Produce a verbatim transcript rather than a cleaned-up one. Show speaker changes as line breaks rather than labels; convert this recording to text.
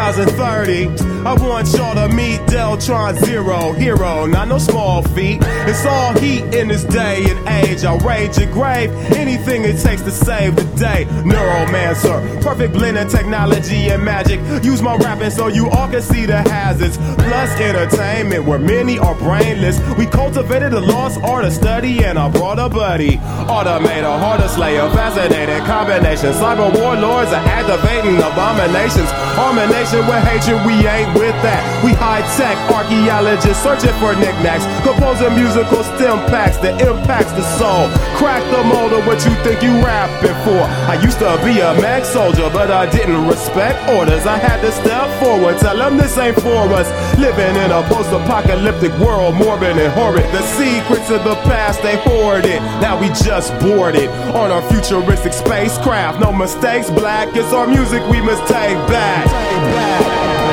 thousand thirty. I want y'all to meet Deltron Zero, hero, not no small feat. It's all heat in this day and age. I'll rage your grave, anything it takes to save the day. Neuromancer, perfect blend of technology and magic. Use my rapping so you all can see the hazards. Plus entertainment where many are brainless. We cultivated the lost art of study and I brought a buddy. Automator, harder slayer, fascinating combination. Cyber warlords are activating abominations. Harmonation with hatred, we ain't with that. We high-tech archaeologists searching for knickknacks, composing musical stem packs that impacts the soul. Crack the mold of what you think you rapping for. I used to be a mag soldier, but I didn't respect orders. I had to step forward, tell them this ain't for us. Living in a post-apocalyptic world, morbid and horrid. The secrets of the past, they hoarded. Now we just boarded on our futuristic spacecraft. No mistakes, black, it's our music we must take back. Take back.